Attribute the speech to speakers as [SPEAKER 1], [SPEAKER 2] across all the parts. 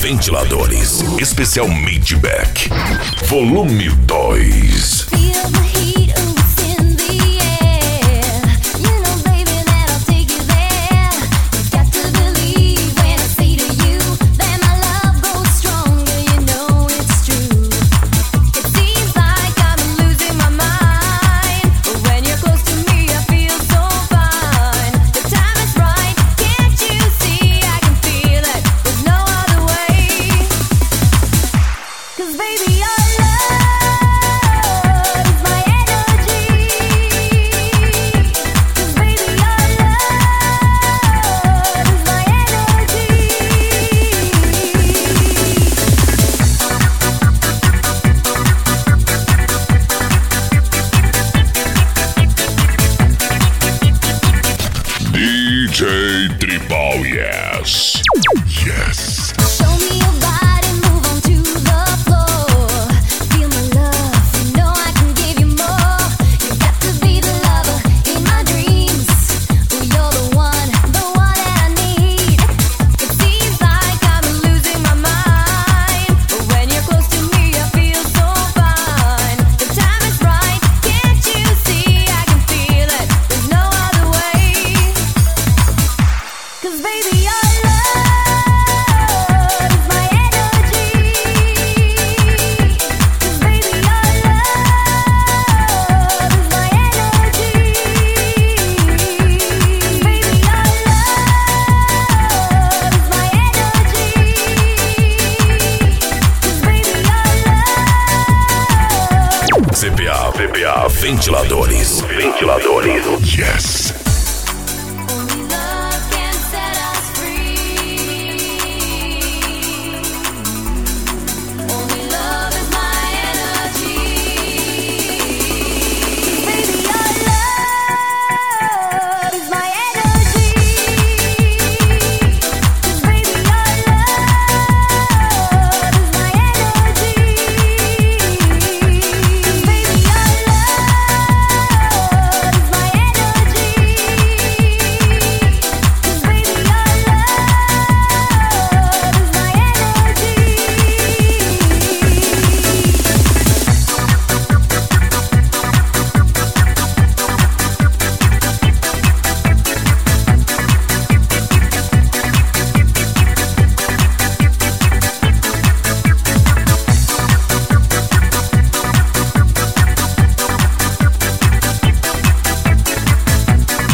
[SPEAKER 1] Ventiladores. Especial Maybach. Volume 2.
[SPEAKER 2] DJ Tribal, yes. Yes.
[SPEAKER 3] Show me your body, move on to the floor. Feel my love, you know I can give you more. You got to be the lover in my dreams. Oh, you're the one that I need. It seems like I'm losing my mind, but when you're close to me, I feel so fine. The time is right, can't you see? I can feel it, there's no other way. 'Cause baby, your love is my energy. 'Cause baby, your love is my energy. 'Cause baby, your love is my energy. 'Cause baby, your love.
[SPEAKER 1] CPA Ventiladores.
[SPEAKER 2] Yes.
[SPEAKER 3] Only love can set us free. Only love is my energy. Baby, your love is my energy. Baby, your love is my energy. Baby, your love is my energy.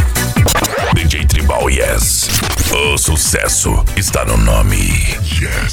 [SPEAKER 1] DJ Tribal, yes. O sucesso está no nome.
[SPEAKER 2] Yes.